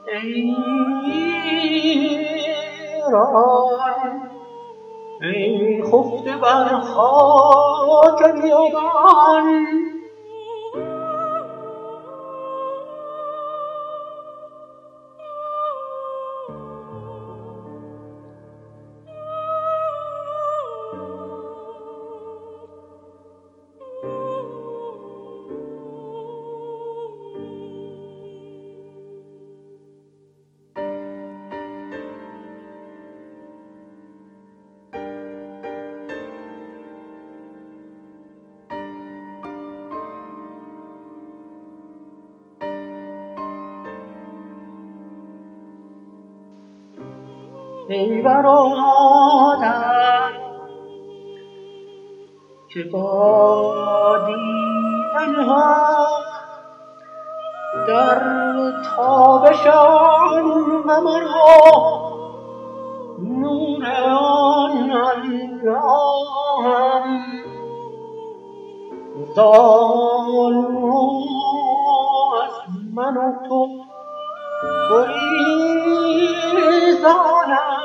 ایران ای خفته بر خاک بیابان، ای برادر که با دیدن حق در تابشان مرا نور آن اللهم ظالم از من و تو گریزانم.